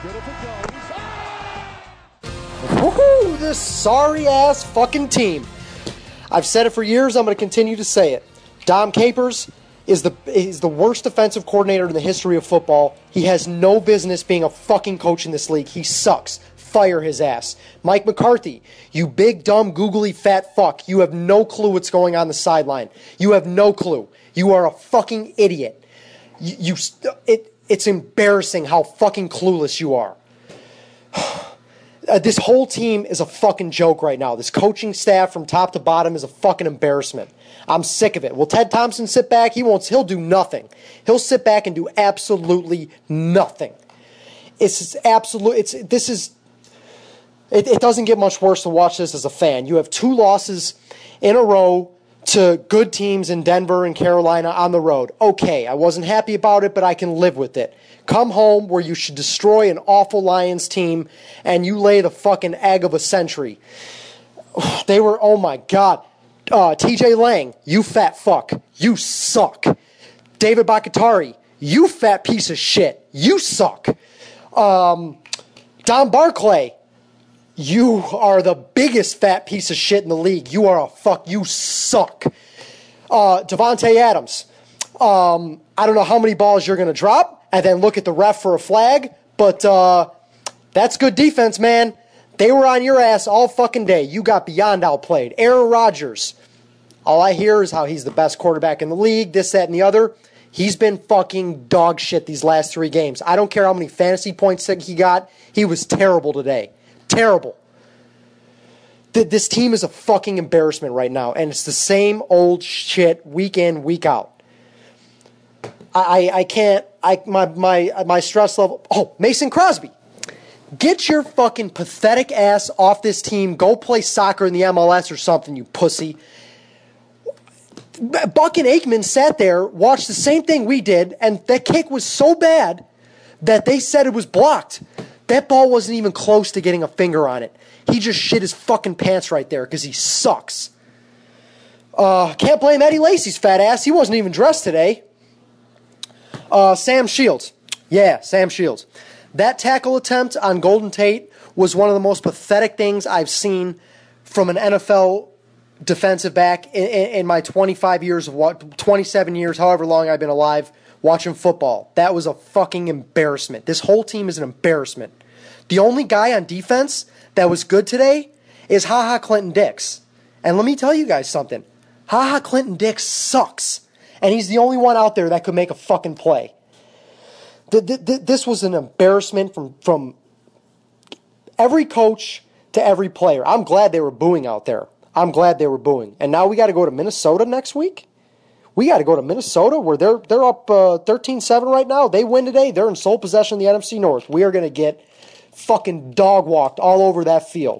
Woohoo! This sorry-ass fucking team. I've said it for years. I'm going to continue to say it. Dom Capers is the worst defensive coordinator in the history of football. He has no business being a fucking coach in this league. He sucks. Fire his ass. Mike McCarthy, you big, dumb, googly, fat fuck. You have no clue what's going on the sideline. You have no clue. You are a fucking idiot. It's embarrassing how fucking clueless you are. This whole team is a fucking joke right now. This coaching staff from top to bottom is a fucking embarrassment. I'm sick of it. Will Ted Thompson sit back? He'll do nothing. He'll sit back and do absolutely nothing. It doesn't get much worse to watch this as a fan. You have 2 losses in a row to good teams in Denver and Carolina on the road. Okay, I wasn't happy about it, but I can live with it. Come home where you should destroy an awful Lions team and you lay the fucking egg of a century. They were, oh my God. TJ Lang, you fat fuck. You suck. David Bakatari, you fat piece of shit. You suck. Don Barclay, you are the biggest fat piece of shit in the league. You are a fuck. You suck. Devontae Adams, I don't know how many balls you're going to drop and then look at the ref for a flag, but that's good defense, man. They were on your ass all fucking day. You got beyond outplayed. Aaron Rodgers, all I hear is how he's the best quarterback in the league, this, that, and the other. He's been fucking dog shit these last 3 games. I don't care how many fantasy points he got. He was terrible today. Terrible. This team is a fucking embarrassment right now, and it's the same old shit week in, week out. I can't. My stress level. Oh, Mason Crosby, get your fucking pathetic ass off this team. Go play soccer in the MLS or something, you pussy. Buck and Aikman sat there, watched the same thing we did, and that kick was so bad that they said it was blocked. That ball wasn't even close to getting a finger on it. He just shit his fucking pants right there because he sucks. Can't blame Eddie Lacy's fat ass. He wasn't even dressed today. Sam Shields. Yeah, Sam Shields. That tackle attempt on Golden Tate was one of the most pathetic things I've seen from an NFL defensive back in my 25 years of 27 years, however long I've been alive, watching football. That was a fucking embarrassment. This whole team is an embarrassment. The only guy on defense that was good today is HaHa Clinton Dix. And let me tell you guys something. HaHa Clinton Dix sucks. And he's the only one out there that could make a fucking play. This was an embarrassment from every coach to every player. I'm glad they were booing out there. I'm glad they were booing. And now we got to go to Minnesota next week? We got to go to Minnesota where they're up 13-7 right now. They win today. They're in sole possession of the NFC North. We are going to get fucking dog-walked all over that field.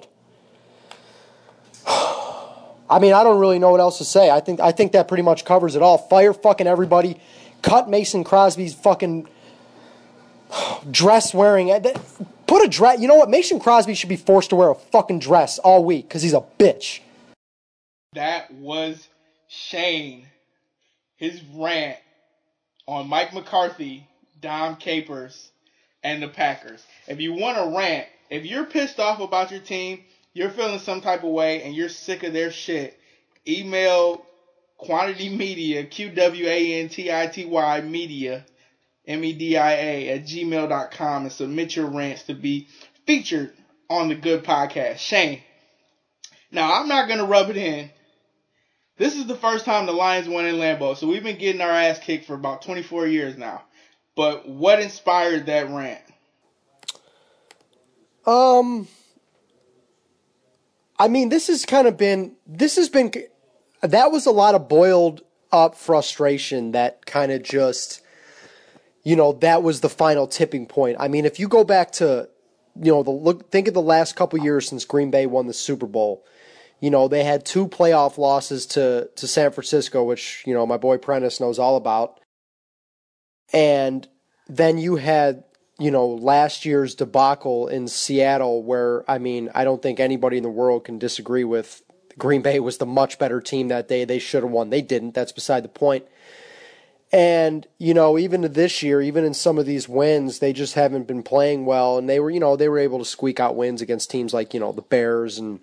I mean, I don't really know what else to say. I think that pretty much covers it all. Fire fucking everybody. Cut Mason Crosby's fucking dress wearing. Put a dress. You know what? Mason Crosby should be forced to wear a fucking dress all week because he's a bitch. That was Shane. His rant on Mike McCarthy, Dom Capers, and the Packers. If you want to rant, if you're pissed off about your team, you're feeling some type of way, and you're sick of their shit, email Quantity Media, QWANTITY Media, MEDIA @gmail.com, and submit your rants to be featured on the Good Podcast. Shane. Now, I'm not going to rub it in. This is the first time the Lions won in Lambeau, so we've been getting our ass kicked for about 24 years now. But what inspired that rant? I mean, that was a lot of boiled up frustration that kind of just, that was the final tipping point. I mean, if you go back to, think of the last couple years since Green Bay won the Super Bowl. They had 2 playoff losses to San Francisco, which, my boy Prentice knows all about. And then you had, last year's debacle in Seattle where, I mean, I don't think anybody in the world can disagree with Green Bay was the much better team that day. They should have won. They didn't. That's beside the point. And, even this year, even in some of these wins, they just haven't been playing well. And they were able to squeak out wins against teams like, the Bears and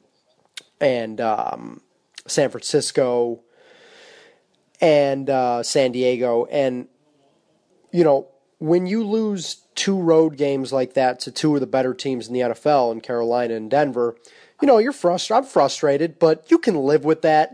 San Francisco and San Diego. And, when you lose 2 road games like that to 2 of the better teams in the NFL in Carolina and Denver, you're frustrated. I'm frustrated, but you can live with that.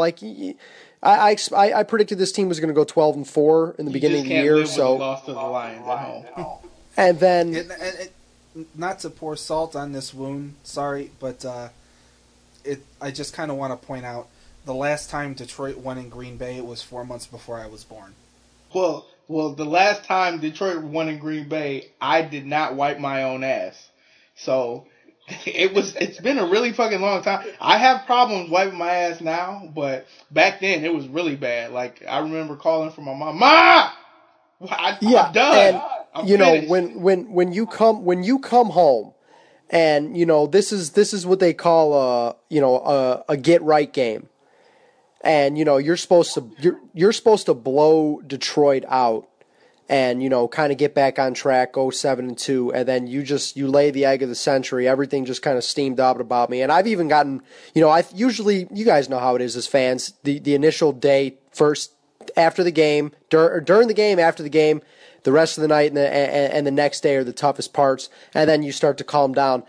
I predicted this team was going to go 12-4 in the beginning of the year. Live with the loss to the Lions at home. And then, not to pour salt on this wound, sorry, but I just kind of want to point out the last time Detroit won in Green Bay, it was 4 months before I was born. Well, the last time Detroit won in Green Bay, I did not wipe my own ass. So it's been a really fucking long time. I have problems wiping my ass now, but back then it was really bad. Like, I remember calling for my mom, "Ma! I'm done." And I'm finished. when you come home, and this is what they call a get right game. And you're supposed to blow Detroit out, and kind of get back on track, go 7-2, and then you lay the egg of the century. Everything just kind of steamed up about me, and I've even gotten I usually, you guys know how it is as fans, the initial day first after the game, during the game, after the game, the rest of the night and the next day are the toughest parts, and then you start to calm down.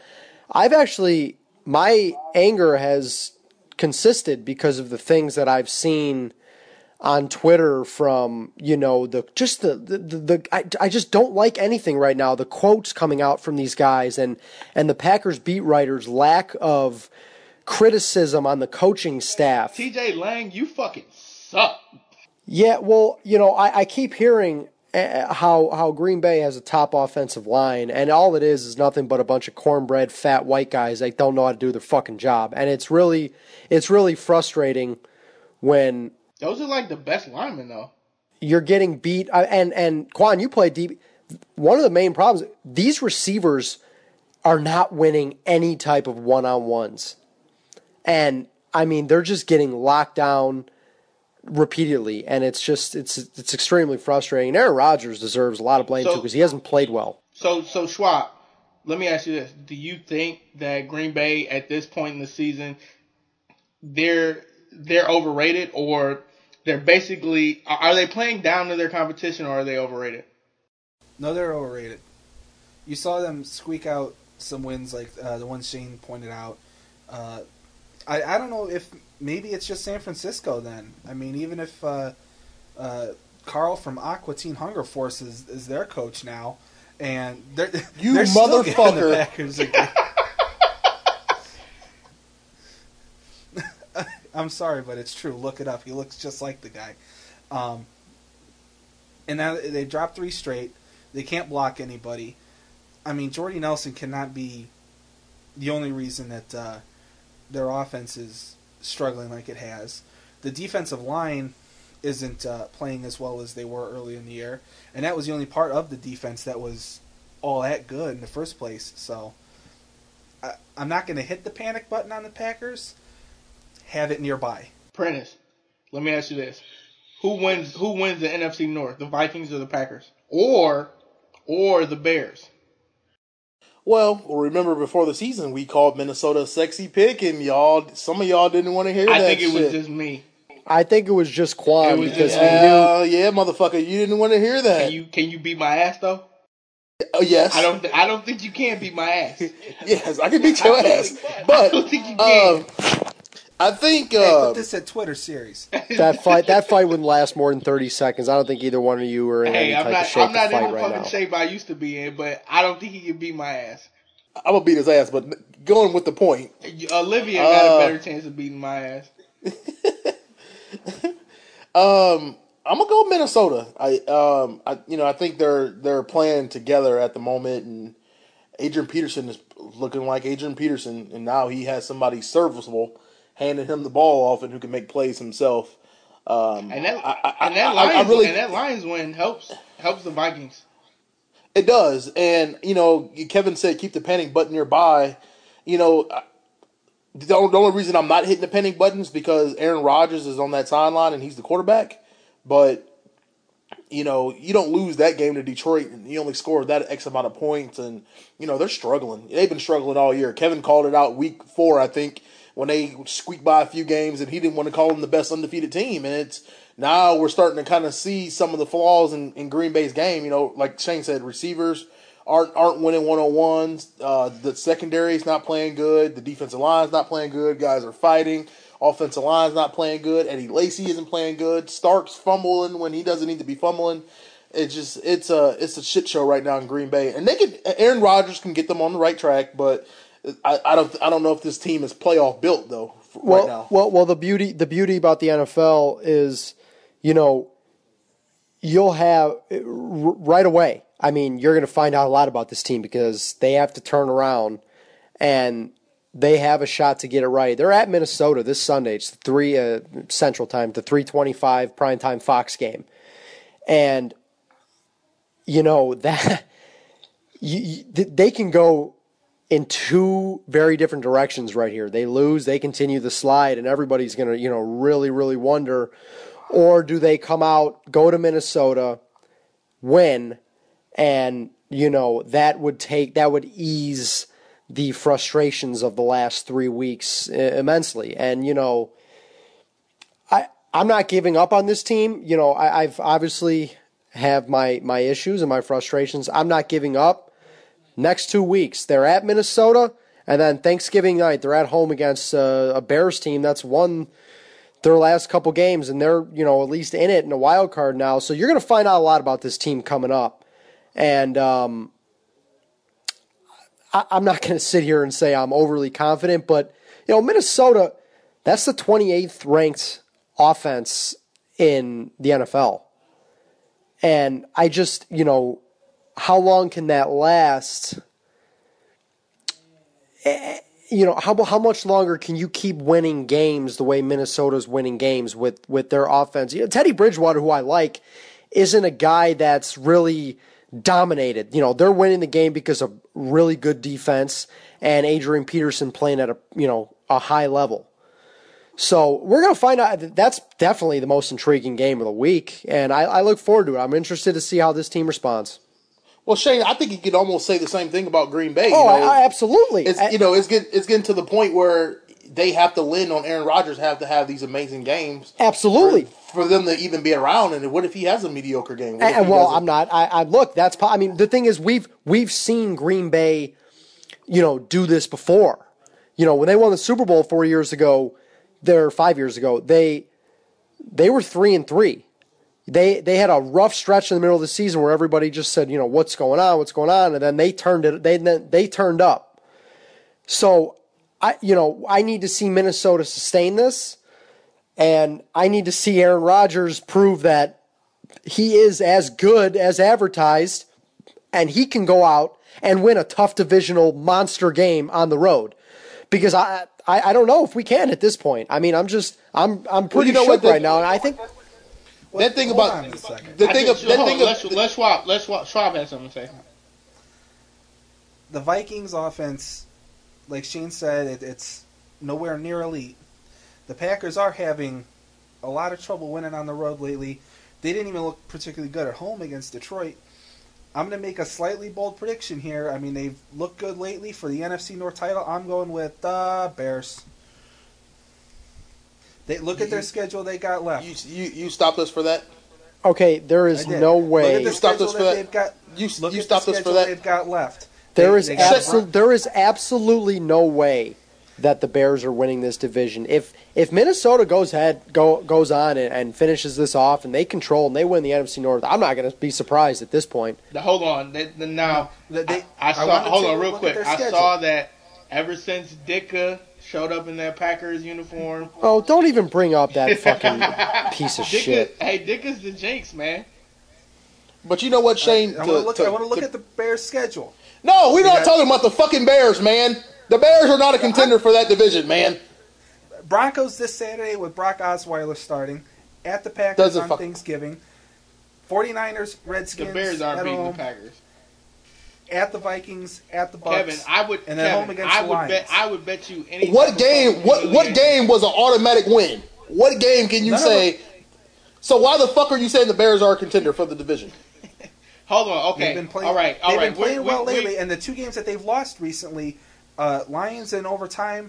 My anger has consisted because of the things that I've seen on Twitter from, I just don't like anything right now. The quotes coming out from these guys and the Packers beat writers' lack of criticism on the coaching staff. TJ Lang, you fucking suck. Yeah, well, I keep hearing how Green Bay has a top offensive line, and all it is nothing but a bunch of cornbread, fat white guys that don't know how to do their fucking job. And it's really frustrating when those are like the best linemen, though. You're getting beat, and Quan, you play deep. One of the main problems, these receivers are not winning any type of one-on-ones, and I mean they're just getting locked down repeatedly, and it's extremely frustrating. Aaron Rodgers deserves a lot of blame too because he hasn't played well. So Schwab, let me ask you this: do you think that Green Bay at this point in the season they're overrated, or they're basically, are they playing down to their competition, or are they overrated? No, they're overrated. You saw them squeak out some wins like the one Shane pointed out. I don't know if maybe it's just San Francisco then. I mean, even if Carl from Aqua Teen Hunger Force is their coach now, and they're still getting the Packers again. I'm sorry, but it's true. Look it up. He looks just like the guy. And now they dropped 3 straight. They can't block anybody. I mean, Jordy Nelson cannot be the only reason that their offense is struggling like it has. The defensive line isn't playing as well as they were early in the year, and that was the only part of the defense that was all that good in the first place. So I'm not going to hit the panic button on the Packers. Have it nearby. Prentice, let me ask you this: Who wins the NFC North, the Vikings or the Packers, or the Bears? Well, remember before the season we called Minnesota a sexy pick, and some of y'all didn't want to hear that shit. I think it was just me. I think it was just Quan because he knew. Yeah, motherfucker, you didn't want to hear that. Can you beat my ass though? Oh yes. I don't think you can beat my ass. Yes, I can beat your ass, but I don't think you can. I think put this at Twitter series. That fight wouldn't last more than 30 seconds. I don't think either one of you are in any type of shape to fight right now. I'm not in the fucking shape I used to be in, but I don't think he can beat my ass. I'm gonna beat his ass, but going with the point. Olivia got a better chance of beating my ass. I'm gonna go Minnesota. I think they're playing together at the moment, and Adrian Peterson is looking like Adrian Peterson, and now he has somebody serviceable handing him the ball off and who can make plays himself. And that Lions win helps the Vikings. It does, and Kevin said keep the panic button nearby. The only reason I'm not hitting the panic button is because Aaron Rodgers is on that sideline and he's the quarterback. But you don't lose that game to Detroit and you only scored that X amount of points. And, they're struggling. They've been struggling all year. Kevin called it out week 4, I think, when they squeaked by a few games and he didn't want to call them the best undefeated team. And now we're starting to kind of see some of the flaws in Green Bay's game. Like Shane said, receivers aren't winning one-on-ones. The secondary is not playing good. The defensive line is not playing good. Guys are fighting. Offensive line is not playing good. Eddie Lacy isn't playing good. Stark's fumbling when he doesn't need to be fumbling. It's a shit show right now in Green Bay. And Aaron Rodgers can get them on the right track, but I don't know if this team is playoff built though right now. Well, the beauty about the NFL is, you'll have right away. I mean, you're going to find out a lot about this team because they have to turn around and they have a shot to get it right. They're at Minnesota this Sunday. It's 3 Central Time, the 3:25 primetime Fox game. And, that they can go in 2 very different directions right here. They lose, they continue the slide, and everybody's going to, really, really wonder. Or do they come out, go to Minnesota, win, and, that would ease the frustrations of the last 3 weeks immensely. And, I'm not giving up on this team. I've obviously have my issues and my frustrations. I'm not giving up. Next 2 weeks, they're at Minnesota, and then Thanksgiving night, they're at home against a Bears team that's won their last couple games, and they're, at least in it in a wild card now. So you're going to find out a lot about this team coming up. And I'm not going to sit here and say I'm overly confident, but, Minnesota, that's the 28th ranked offense in the NFL. And I just, how long can that last? How much longer can you keep winning games the way Minnesota's winning games with their offense? Teddy Bridgewater, who I like, isn't a guy that's really dominated. They're winning the game because of really good defense and Adrian Peterson playing at a high level. So we're going to find out. That's definitely the most intriguing game of the week, and I look forward to it. I'm interested to see how this team responds. Well, Shane, I think you could almost say the same thing about Green Bay. Absolutely. It's getting to the point where they have to lean on Aaron Rodgers, have to have these amazing games. Absolutely. For them to even be around. And what if he has a mediocre game? I'm not. The thing is, we've seen Green Bay, do this before. When they won the Super Bowl 5 years ago, they were 3-3. They had a rough stretch in the middle of the season where everybody just said, what's going on, and then they turned up. So I need to see Minnesota sustain this, and I need to see Aaron Rodgers prove that he is as good as advertised, and he can go out and win a tough divisional monster game on the road. Because I don't know if we can at this point. I mean, I'm pretty shook right now, and I think. That thing about Schwab has something to say. The Vikings offense, like Shane said, it's nowhere near elite. The Packers are having a lot of trouble winning on the road lately. They didn't even look particularly good at home against Detroit. I'm going to make a slightly bold prediction here. I mean, they've looked good lately for the NFC North title. I'm going with the Bears. Look at their schedule they got left. You stopped us for that? Okay, there is no way. You stopped us for that? You stopped us for that? They've got left. There is absolutely no way that the Bears are winning this division. If Minnesota goes on and finishes this off and they control and they win the NFC North, I'm not going to be surprised at this point. Hold on. Hold on real quick. I saw that ever since Ditka showed up in that Packers uniform. Oh, don't even bring up that fucking piece of shit. Hey, Dicka's the jinx, man. But you know what, Shane? I want to look at the Bears' schedule. No, we're not talking about the fucking Bears, man. The Bears are not a contender for that division, man. Broncos this Saturday with Brock Osweiler starting at the Packers on Thanksgiving. 49ers, Redskins. The Bears aren't beating the Packers. At the Vikings, at the Bucs, Kevin, home against the Lions. I would bet you anything. What game was an automatic win? What game can you say? So why the fuck are you saying the Bears are a contender for the division? Hold on, okay. All right. They've been playing well lately, and the 2 games that they've lost recently, Lions in overtime,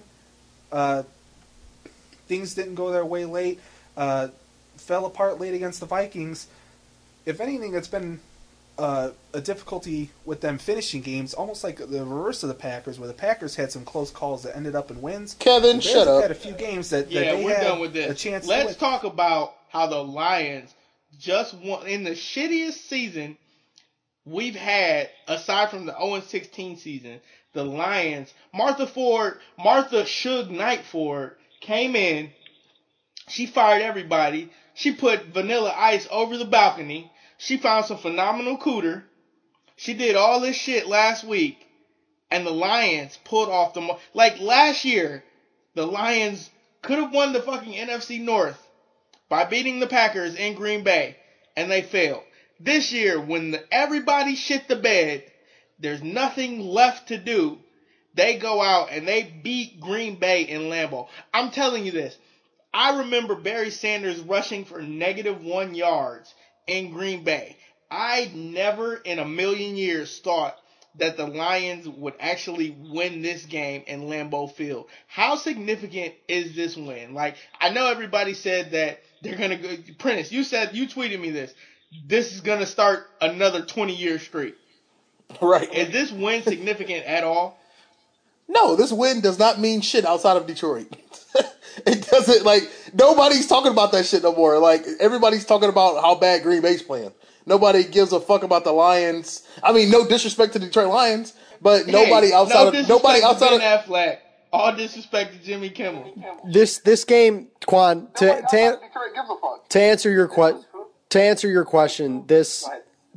things didn't go their way late, fell apart late against the Vikings. If anything, it's been a difficulty with them finishing games, almost like the reverse of the Packers, where the Packers had some close calls that ended up in wins. Kevin, shut up. Had a few games that yeah, they we're had done with this. a chance. Let's talk about how the Lions just won in the shittiest season we've had, aside from the 0-16 season. The Lions, Martha Suge Knight Ford came in. She fired everybody. She put Vanilla Ice over the balcony. She found some phenomenal cooter. She did all this shit last week. And the Lions pulled off like last year, the Lions could have won the fucking NFC North by beating the Packers in Green Bay. And they failed. This year, when everybody shit the bed, there's nothing left to do. They go out and they beat Green Bay in Lambeau. I'm telling you this. I remember Barry Sanders rushing for -1 yards in Green Bay. I never in a million years thought that the Lions would actually win this game in Lambeau Field. How significant is this win? Like, I know everybody said that they're going to go. Prentice, you tweeted me this. This is going to start another 20-year streak. Right. Is this win significant at all? No, this win does not mean shit outside of Detroit. It doesn't, like, nobody's talking about that shit no more. Like, everybody's talking about how bad Green Bay's playing. Nobody gives a fuck about the Lions. I mean, no disrespect to Detroit Lions, but nobody outside of Affleck. All disrespect to Jimmy Kimmel. This game, Quan, to answer your question, this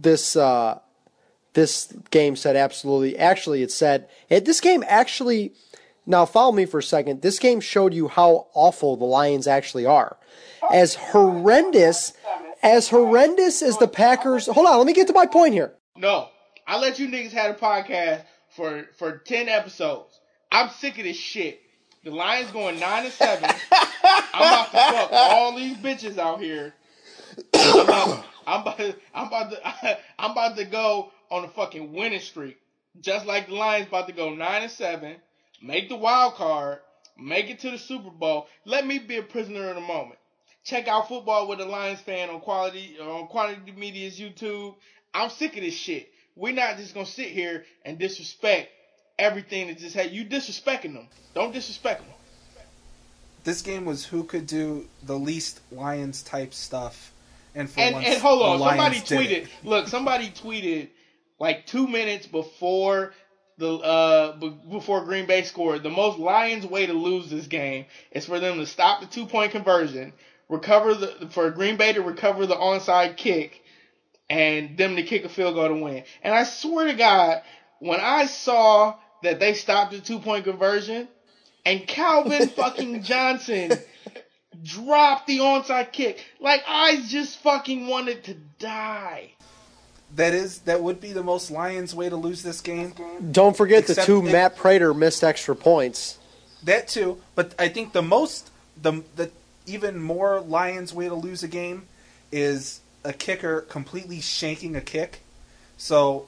game said absolutely. Actually, it said this game actually. Now, follow me for a second. This game showed you how awful the Lions actually are. As horrendous as the Packers. Hold on, let me get to my point here. No, I let you niggas have a podcast for 10 episodes. I'm sick of this shit. The Lions going 9-7. I'm about to fuck all these bitches out here. I'm about to go on a fucking winning streak. Just like the Lions about to go 9-7. Make the wild card, make it to the Super Bowl. Let me be a prisoner in a moment. Check out Football with a Lions Fan on Quality Media's YouTube. I'm sick of this shit. We're not just gonna sit here and disrespect everything that just had. You disrespecting them. Don't disrespect them. This game was who could do the least Lions type stuff, and hold on, somebody tweeted. Look, somebody tweeted like 2 minutes before before Green Bay scored, the most Lions way to lose this game is for them to stop the 2-point conversion, for Green Bay to recover the onside kick, and them to kick a field goal to win. And I swear to God, when I saw that they stopped the 2-point conversion, and Calvin fucking Johnson dropped the onside kick, like I just fucking wanted to die. That would be the most Lions way to lose this game. Don't forget the 2 Matt Prater missed extra points. That too, but I think the even more Lions way to lose a game is a kicker completely shanking a kick. So,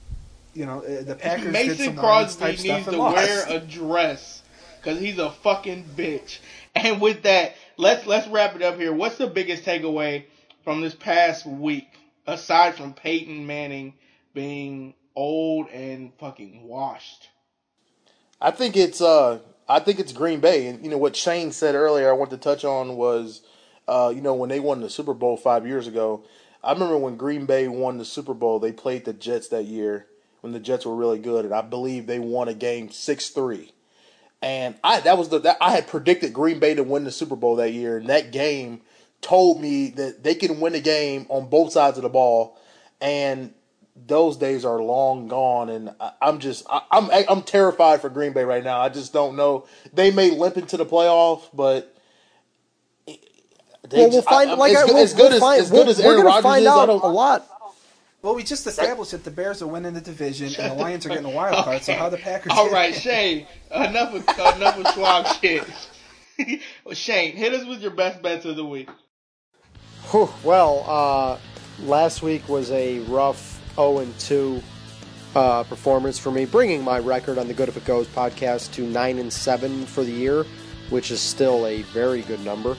the Packers Mason did some Crosby Lions type needs stuff to and wear lost. a dress because he's a fucking bitch. And with that, let's wrap it up here. What's the biggest takeaway from this past week? Aside from Peyton Manning being old and fucking washed. I think it's Green Bay. And what Shane said earlier I wanted to touch on was when they won the Super Bowl 5 years ago. I remember when Green Bay won the Super Bowl, they played the Jets that year when the Jets were really good, and I believe they won a game 6-3. And I had predicted Green Bay to win the Super Bowl that year, and that game told me that they can win a game on both sides of the ball, and those days are long gone. And I'm terrified for Green Bay right now. I just don't know. They may limp into the playoff, but we'll find. As good as Aaron Rodgers is, I don't a lot. Well, we just established that the Bears are winning the division and the Lions are getting a wild card. So how the Packers? All right, Shane. Enough of Schwab shit. Shane, hit us with your best bets of the week. Whew, well, last week was a rough 0-2 performance for me, bringing my record on the Good If It Goes podcast to 9-7 for the year, which is still a very good number.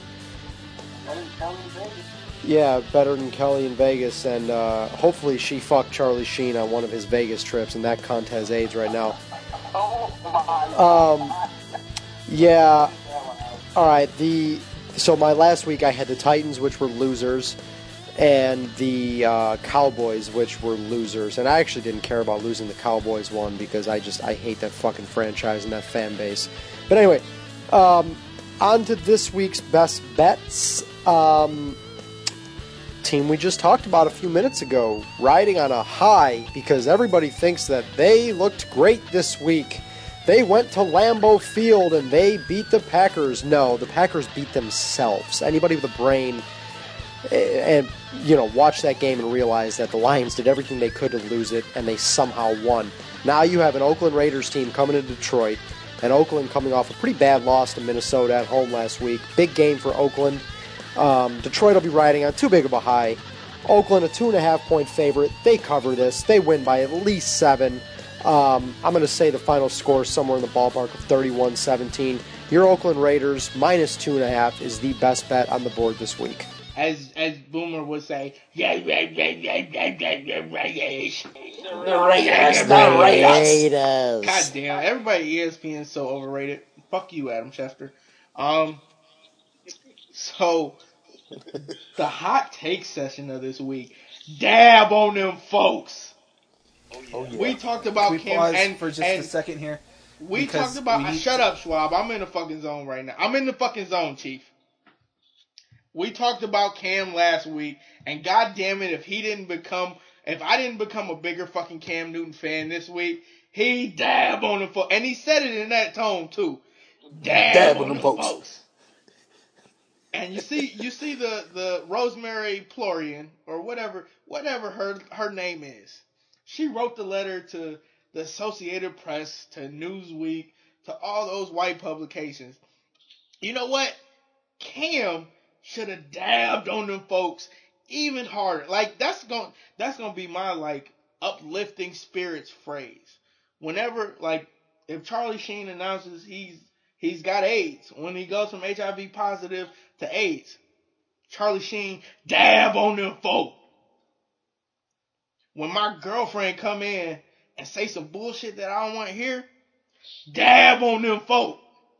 Yeah, better than Kelly in Vegas, and hopefully she fucked Charlie Sheen on one of his Vegas trips, and that cunt has AIDS right now. Yeah, alright, so my last week I had the Titans, which were losers, and the Cowboys, which were losers, and I actually didn't care about losing the Cowboys one, because I hate that fucking franchise and that fan base. But anyway, on to this week's best bets. Team we just talked about a few minutes ago, riding on a high because everybody thinks that they looked great this week. They went to Lambeau Field and they beat the Packers. No, the Packers beat themselves. Anybody with a brain and watch that game and realize that the Lions did everything they could to lose it and they somehow won. Now you have an Oakland Raiders team coming to Detroit, and Oakland coming off a pretty bad loss to Minnesota at home last week. Big game for Oakland. Detroit will be riding on too big of a high. Oakland, a 2.5-point favorite. They cover this. They win by at least 7. I'm going to say the final score is somewhere in the ballpark of 31-17. Your Oakland Raiders, minus 2.5, is the best bet on the board this week. As Boomer would say, the Raiders. God damn, everybody at ESPN is so overrated. Fuck you, Adam Schefter. So, the hot take session of this week, dab on them folks. Oh, yeah. We talked about Can we Cam pause and for just a second here? We talked about. Shut up, Schwab. I'm in the fucking zone right now. I'm in the fucking zone, Chief. We talked about Cam last week, and god damn it, if I didn't become a bigger fucking Cam Newton fan this week, he dab on them folks. And he said it in that tone too. Dab on them folks. And you see the Rosemary Plorian, or whatever her name is. She wrote the letter to the Associated Press, to Newsweek, to all those white publications. You know what? Cam should have dabbed on them folks even harder. Like that's gonna be my like uplifting spirits phrase. Whenever, like, if Charlie Sheen announces he's got AIDS, when he goes from HIV positive to AIDS, Charlie Sheen, dab on them folk. When my girlfriend come in and say some bullshit that I don't want to hear, dab on them folk.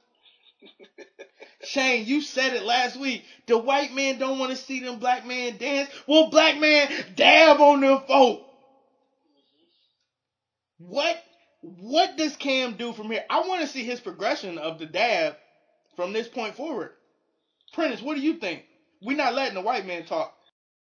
Shane, you said it last week. The white man don't want to see them black men dance. Well, black man, dab on them folk. What does Cam do from here? I want to see his progression of the dab from this point forward. Prentice, what do you think? We're not letting the white man talk.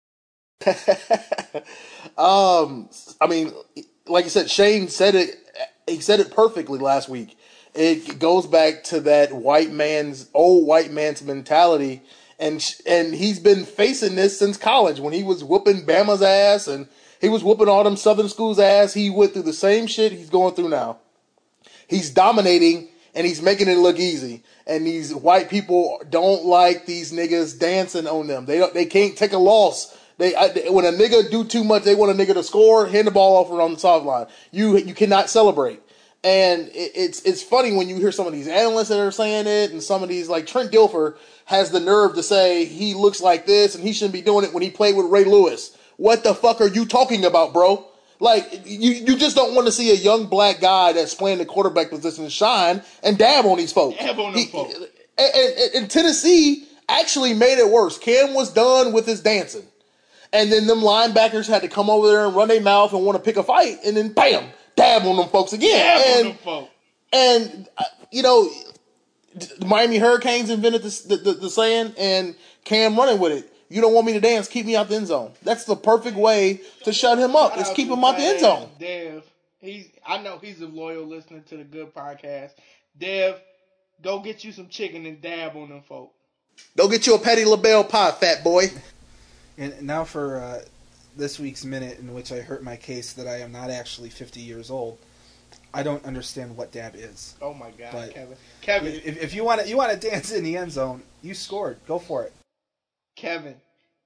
I mean, like I said, Shane said it. He said it perfectly last week. It goes back to that old white man's mentality, and he's been facing this since college when he was whooping Bama's ass and he was whooping all them Southern schools' ass. He went through the same shit he's going through now. He's dominating and he's making it look easy. And these white people don't like these niggas dancing on them. They can't take a loss. When a nigga do too much, they want a nigga to score, hand the ball off around the sideline. You cannot celebrate. And it's funny when you hear some of these analysts that are saying it, and some of these, like Trent Dilfer has the nerve to say he looks like this and he shouldn't be doing it when he played with Ray Lewis. What the fuck are you talking about, bro? Like, you just don't want to see a young black guy that's playing the quarterback position shine and dab on these folks. Dab on them folks. And Tennessee actually made it worse. Cam was done with his dancing. And then them linebackers had to come over there and run their mouth and want to pick a fight. And then, bam, dab on them folks again. Dab on them folks. And, the Miami Hurricanes invented the saying, and Cam running with it. You don't want me to dance, keep me out the end zone. That's the perfect way to shut him up, is keep him out the end zone. Dev, I know he's a loyal listener to the Good Podcast. Dev, go get you some chicken and dab on them folk. Go get you a Patty LaBelle pie, fat boy. And now for this week's minute in which I hurt my case that I am not actually 50 years old. I don't understand what dab is. Oh my God, but Kevin. If you want to dance in the end zone, you scored. Go for it. Kevin,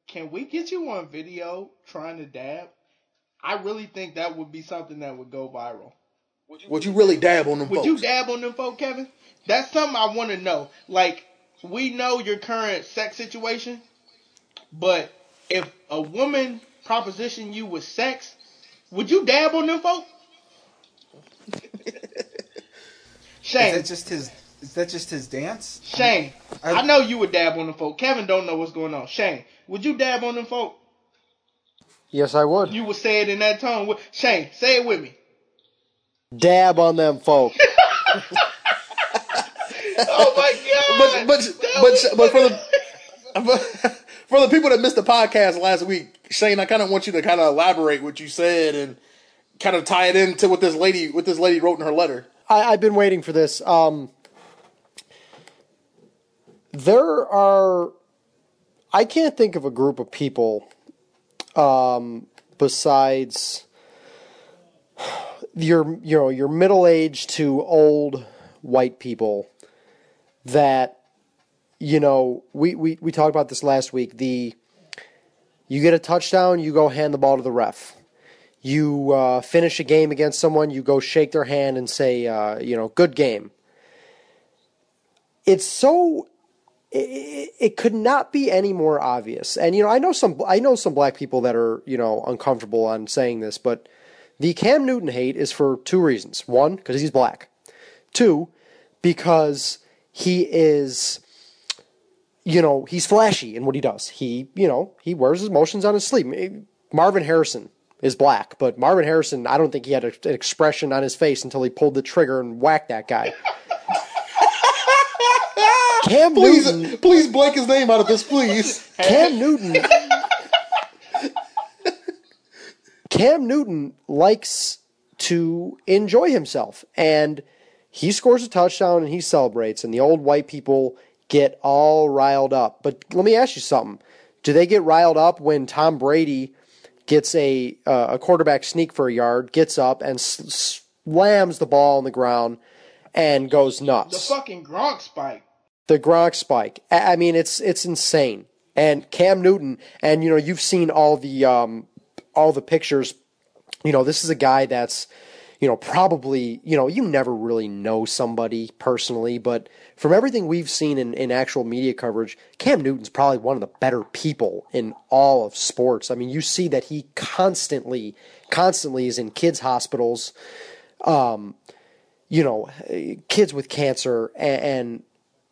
can we get you on video trying to dab? I really think that would be something that would go viral. Would you really dab on them Would folks? you dab on them folk, Kevin? That's something I want to know. Like, we know your current sex situation, but if a woman propositioned you with sex, would you dab on them folk? Shane. Is that just his dance? Shane, I know you would dab on them folk. Kevin don't know what's going on. Shane, would you dab on them folk? Yes, I would. You would say it in that tone. Shane, say it with me. Dab on them folk. Oh my god! But for the people that missed the podcast last week, Shane, I kind of want you to kind of elaborate what you said and kind of tie it into what this lady wrote in her letter. I've been waiting for this. There are, I can't think of a group of people besides your middle-aged to old white people that, we talked about this last week. You get a touchdown, you go hand the ball to the ref. You finish a game against someone, you go shake their hand and say, good game. It's so, it could not be any more obvious. And, I know some black people that are, uncomfortable on saying this, but the Cam Newton hate is for two reasons. One, because he's black. Two, because he is, he's flashy in what he does. He wears his emotions on his sleeve. Marvin Harrison is black, but Marvin Harrison, I don't think he had an expression on his face until he pulled the trigger and whacked that guy. Cam Newton, please blank his name out of this, please. Cam Newton likes to enjoy himself, and he scores a touchdown and he celebrates, and the old white people get all riled up. But let me ask you something. Do they get riled up when Tom Brady gets a quarterback sneak for a yard, gets up and slams the ball on the ground and goes nuts? The fucking Gronk spike. The Gronk spike. I mean, it's insane. And Cam Newton, and you've seen all the pictures. This is a guy that's, probably, you never really know somebody personally, but from everything we've seen in actual media coverage, Cam Newton's probably one of the better people in all of sports. I mean, you see that he constantly is in kids' hospitals, kids with cancer, and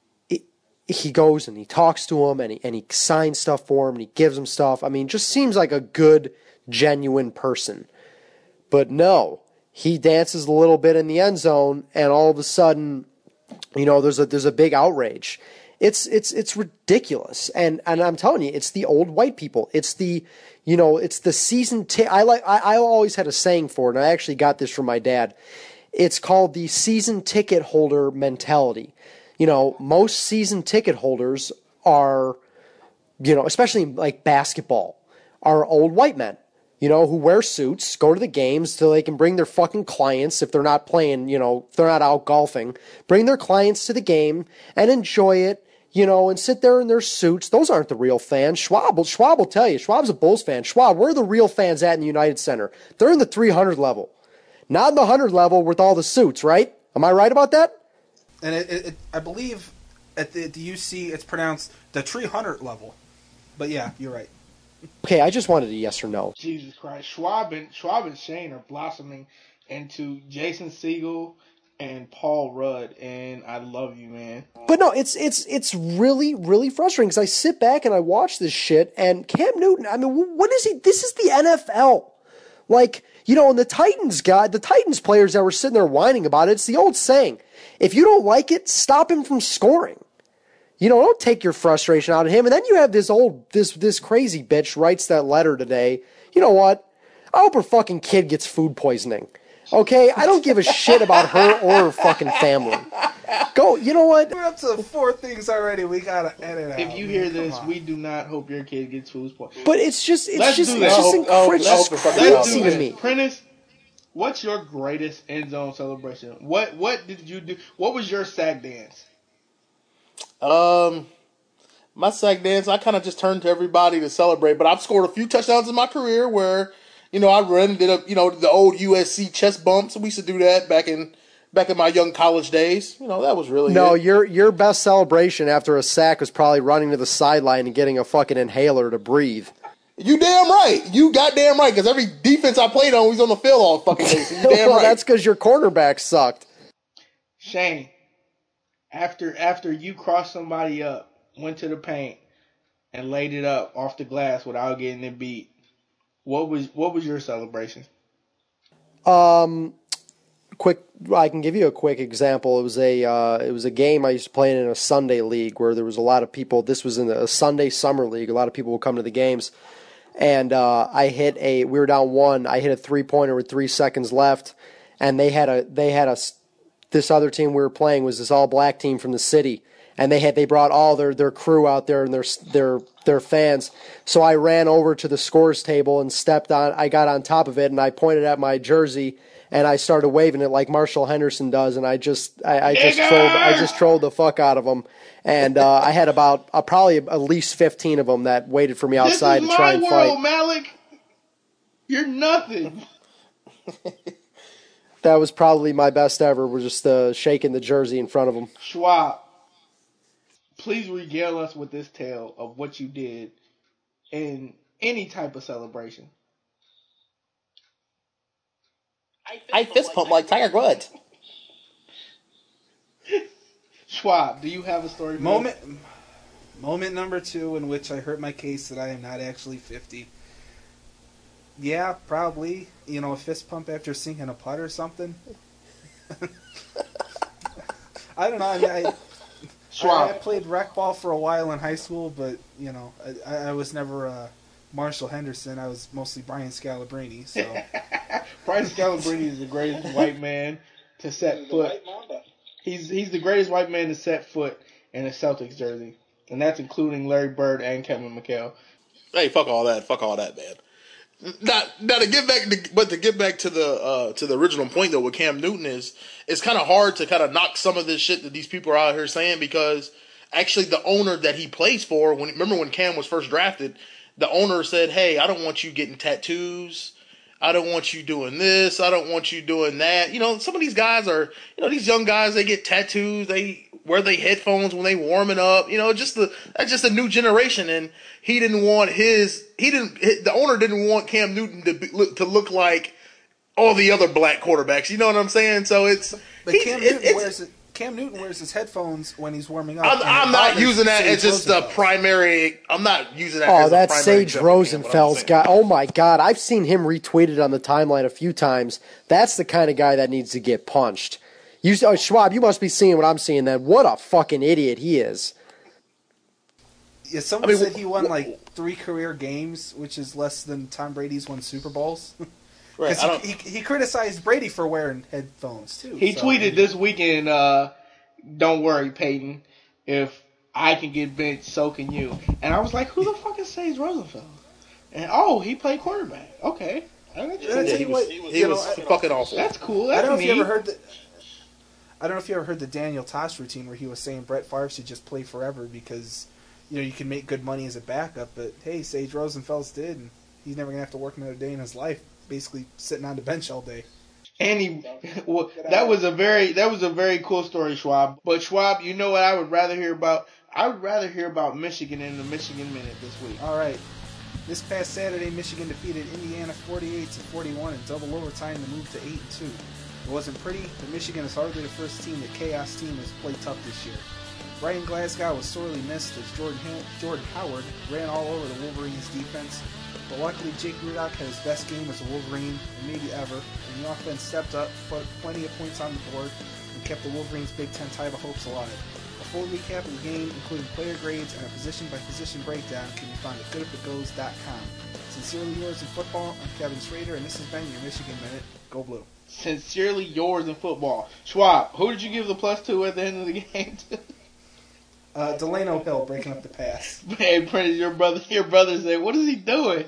he goes and he talks to them, and he signs stuff for him, and he gives them stuff. I mean, just seems like a good, genuine person. But no, he dances a little bit in the end zone, and all of a sudden, there's a big outrage. It's ridiculous, and I'm telling you, it's the old white people. It's the season I always had a saying for it, and I actually got this from my dad. It's called the season ticket holder mentality. Most season ticket holders are, especially like basketball, are old white men. Who wear suits, go to the games so they can bring their fucking clients if they're not playing, if they're not out golfing, bring their clients to the game and enjoy it, and sit there in their suits. Those aren't the real fans. Schwab will tell you, Schwab's a Bulls fan. Schwab, where are the real fans at in the United Center? They're in the 300 level, not in the 100 level with all the suits, right? Am I right about that? And I believe at the UC it's pronounced the 300 level. But yeah, you're right. Okay, I just wanted a yes or no. Jesus Christ. Schwab and Shane are blossoming into Jason Segel and Paul Rudd, and I love you, man. But no, it's really, really frustrating because I sit back and I watch this shit, and Cam Newton, I mean, what is he? This is the NFL. Like, and the Titans players that were sitting there whining about it, it's the old saying, if you don't like it, stop him from scoring. Don't take your frustration out of him. And then you have this crazy bitch writes that letter today. You know what? I hope her fucking kid gets food poisoning. Okay? I don't give a shit about her or her fucking family. Go, you know what? We're up to 4 things already. We gotta edit out. If you hear this, we do not hope your kid gets food poisoning. But it's just crazy to me. Prentice, what's your greatest end zone celebration? What did you do? What was your sack dance? My sack dance, I kind of just turned to everybody to celebrate. But I've scored a few touchdowns in my career where, I did up, the old USC chest bumps. We used to do that back in my young college days. That was really No, it. your best celebration after a sack was probably running to the sideline and getting a fucking inhaler to breathe. You damn right. You goddamn right. Because every defense I played on was on the field all fucking day. So you damn well, right. that's because your cornerback sucked. Shane, after you crossed somebody up, went to the paint, and laid it up off the glass without getting it beat, what was your celebration? I can give you a quick example. It was a game I used to play in a Sunday league where there was a lot of people. This was in a Sunday summer league. A lot of people would come to the games, and we were down 1. I hit a 3-pointer with 3 seconds left, and this other team we were playing was this all black team from the city, and they brought all their crew out there and their fans. So I ran over to the scores table and I got on top of it, and I pointed at my jersey. And I started waving it like Marshall Henderson does, and I just trolled the fuck out of them. And I had about probably at least 15 of them that waited for me outside to try and fight. This is my world, Malik. You're nothing. That was probably my best ever. Was just shaking the jersey in front of them. Schwab, please regale us with this tale of what you did in any type of celebration. I fist pump like Tiger Woods. Schwab, do you have a story? Moment number 2 in which I hurt my case that I am not actually 50. Yeah, probably. A fist pump after sinking a putt or something. I don't know. I played rec ball for a while in high school, but I was never Marshall Henderson. I was mostly Brian Scalabrine. So Brian Scalabrine is the greatest white man to set foot. He's the greatest white man to set foot in a Celtics jersey, and that's including Larry Bird and Kevin McHale. Hey, fuck all that, man. Now to get back to the original point though, with Cam Newton it's kind of hard to kind of knock some of this shit that these people are out here saying, because actually the owner that he plays for, remember when Cam was first drafted, the owner said, "Hey, I don't want you getting tattoos. I don't want you doing this. I don't want you doing that." Some of these guys are, these young guys, they get tattoos. They wear their headphones when they warming up. That's just a new generation. And the owner didn't want Cam Newton to look like all the other black quarterbacks. You know what I'm saying? So Cam Newton wears his headphones when he's warming up. I'm not using that as just the primary. I'm not using that as that the primary. Sage Rosenfels guy. Oh my God. I've seen him retweeted on the timeline a few times. That's the kind of guy that needs to get punched. Schwab, you must be seeing what I'm seeing then. What a fucking idiot he is. Yeah, someone said he won like 3 career games, which is less than Tom Brady's won Super Bowls. Right. He criticized Brady for wearing headphones too. He tweeted this weekend, "Don't worry, Peyton. If I can get benched, so can you." And I was like, "Who the fuck is Sage Rosenfeld?" And he played quarterback. Okay, he was fucking awful. That's cool. I don't know if you ever heard the Daniel Tosh routine where he was saying Brett Favre should just play forever because you can make good money as a backup. But hey, Sage Rosenfels did, and he's never gonna have to work another day in his life. Basically sitting on the bench all day. And that was a very cool story, Schwab. But Schwab, you know what I would rather hear about? I would rather hear about Michigan in the Michigan Minute this week. All right. This past Saturday, Michigan defeated Indiana 48-41 in double overtime to move to 8-2. It wasn't pretty, but Michigan is hardly the first team that Chaos team has played tough this year. Ryan Glasgow was sorely missed as Jordan Howard ran all over the Wolverines' defense. But luckily, Jake Rudock had his best game as a Wolverine, and maybe ever, and the offense stepped up, put plenty of points on the board, and kept the Wolverines' Big Ten title hopes alive. A full recap of the game, including player grades and a position-by-position breakdown, can be found at goodifitgoes.com. Sincerely yours in football, I'm Kevin Schrader, and this has been your Michigan Minute. Go Blue. Sincerely yours in football. Schwab, who did you give the +2 at the end of the game to? Delano Hill breaking up the pass. Hey, Prentice, your brother said, "What is he doing?"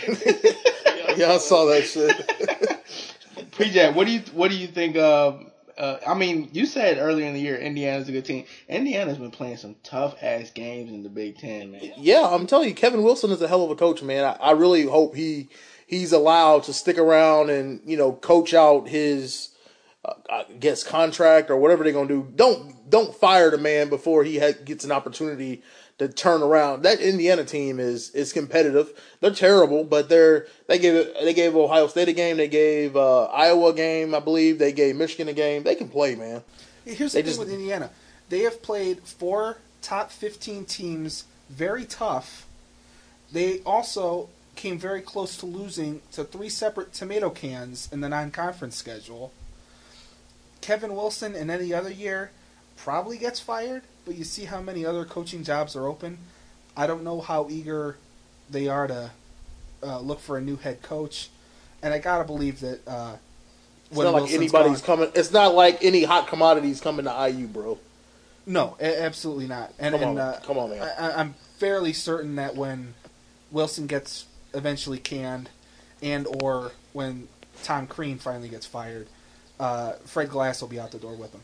Yeah, I saw that shit. Pre-Jack, what do you think I mean, you said earlier in the year Indiana's a good team. Indiana's been playing some tough ass games in the Big Ten, man. Yeah, I'm telling you, Kevin Wilson is a hell of a coach, man. I really hope he's allowed to stick around and coach out his I guess contract or whatever they're gonna do. Don't fire the man before he gets an opportunity to turn around. That Indiana team is competitive. They're terrible, but they gave Ohio State a game. They gave Iowa a game, I believe. They gave Michigan a game. They can play, man. Here's the thing with Indiana. They have played 4 top 15 teams very tough. They also came very close to losing to 3 separate tomato cans in the non-conference schedule. Kevin Wilson in any other year probably gets fired, but you see how many other coaching jobs are open. I don't know how eager they are to look for a new head coach, and I gotta believe that it's not like anybody's coming. It's not like any hot commodities coming to IU, bro. No, absolutely not. And come on, man. I'm fairly certain that when Wilson gets eventually canned, and or when Tom Crean finally gets fired, Fred Glass will be out the door with him.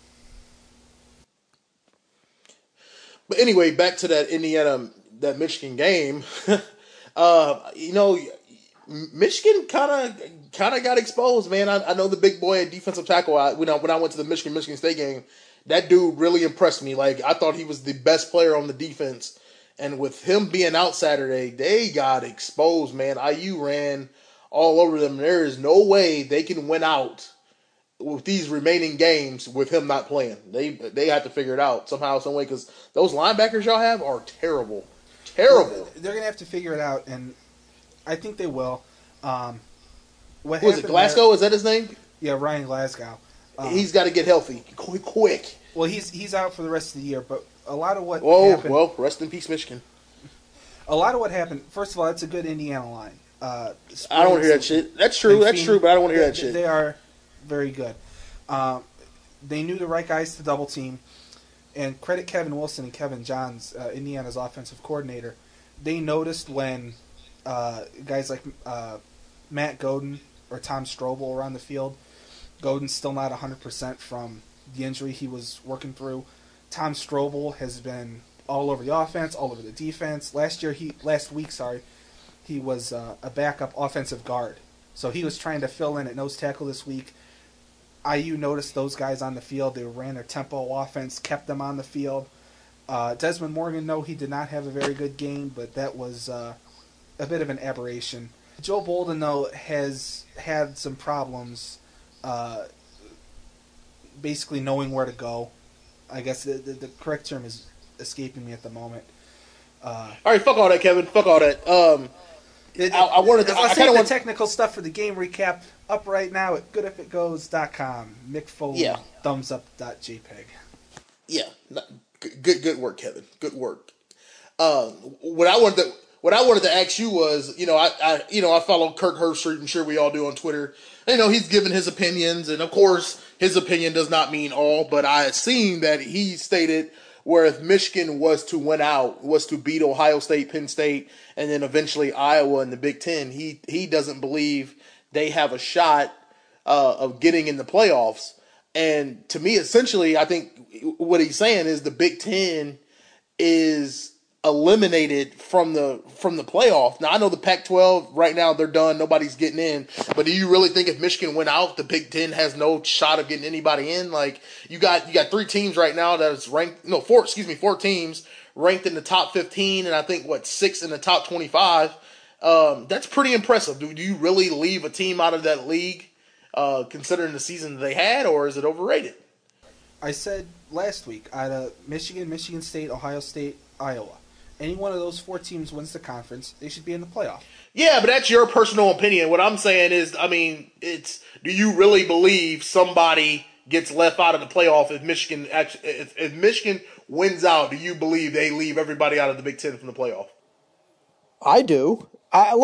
But anyway, back to that Michigan game. Michigan kind of got exposed, man. I know the big boy at defensive tackle. When I went to the Michigan State game, that dude really impressed me. Like, I thought he was the best player on the defense, and with him being out Saturday, they got exposed, man. IU ran all over them. There is no way they can win out with these remaining games with him not playing. They have to figure it out somehow, some way, because those linebackers y'all have are terrible. Terrible. They're going to have to figure it out, and I think they will. Who is it, Glasgow? Is that his name? Yeah, Ryan Glasgow. He's got to get healthy quick. Well, he's out for the rest of the year, but a lot of what happened... Well, rest in peace, Michigan. A lot of what happened... First of all, that's a good Indiana line. I don't want to hear that shit. That's true, but I don't want to hear that shit. They are very good. They knew the right guys to double team, and credit Kevin Wilson and Kevin Johns, Indiana's offensive coordinator. They noticed when guys like Matt Godin or Tom Strobel were on the field. Godin's still not 100% from the injury he was working through. Tom Strobel has been all over the offense, all over the defense. Last week, he was a backup offensive guard. So he was trying to fill in at nose tackle this week. IU noticed those guys on the field. They ran their tempo offense, kept them on the field. Desmond Morgan, no, he did not have a very good game, but that was a bit of an aberration. Joe Bolden, though, has had some problems basically knowing where to go. I guess the correct term is escaping me at the moment. All right, fuck all that, Kevin. Fuck all that. I wanted to... I'll save the technical stuff for the game recap up right now at goodifitgoes.com. Mick Foley, thumbsup.jpg. Yeah, good work, Kevin. Good work. What I wanted to ask you was, I follow Kirk Herbstreit, I'm sure we all do on Twitter. He's given his opinions, and of course, his opinion does not mean all, but I had seen that he stated where if Michigan was to win out, was to beat Ohio State, Penn State, and then eventually Iowa in the Big Ten, he doesn't believe they have a shot of getting in the playoffs. And to me, essentially, I think what he's saying is the Big Ten is eliminated from the playoff. Now, I know the Pac-12 right now, they're done. Nobody's getting in. But do you really think if Michigan went out, the Big Ten has no shot of getting anybody in? Like, you got 3 teams right now that is ranked, 4 teams ranked in the top 15, and I think 6 in the top 25. That's pretty impressive. Do you really leave a team out of that league, considering the season that they had, or is it overrated? I said last week, out of Michigan, Michigan State, Ohio State, Iowa, any one of those 4 teams wins the conference, they should be in the playoff. Yeah, but that's your personal opinion. What I'm saying is, do you really believe somebody gets left out of the playoff if Michigan if Michigan wins out? Do you believe they leave everybody out of the Big Ten from the playoff? I do. I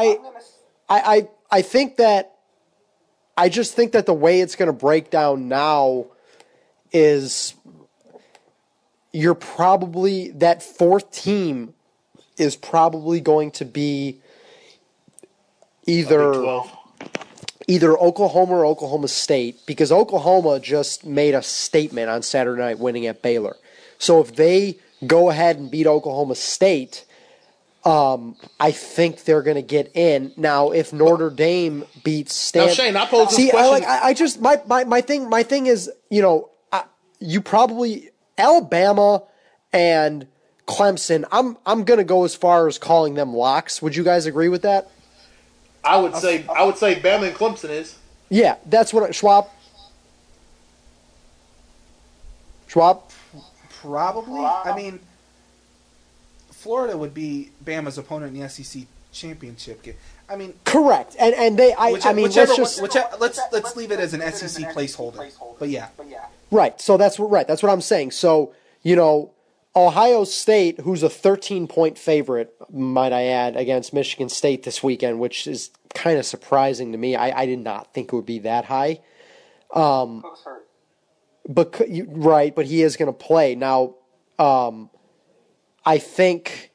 think that. I just think that the way it's going to break down now is you're probably, that 4th team is probably going to be either either Oklahoma or Oklahoma State, because Oklahoma just made a statement on Saturday night winning at Baylor. So if they go ahead and beat Oklahoma State, I think they're going to get in. Now, if Notre Dame beats Stanford, Shane, I pose this question. My thing is, you probably Alabama and Clemson. I'm going to go as far as calling them locks. Would you guys agree with that? I would say Bama and Clemson is. Yeah, that's what Schwab. Probably. I mean, Florida would be Bama's opponent in the SEC championship game. I mean, correct. And they. Let's leave it as an SEC placeholder. But yeah. Right. So that's what I'm saying. So Ohio State, who's a 13-point favorite, might I add, against Michigan State this weekend, which is kind of surprising to me. I did not think it would be that high. Cook's hurt. But he is going to play. Now, I think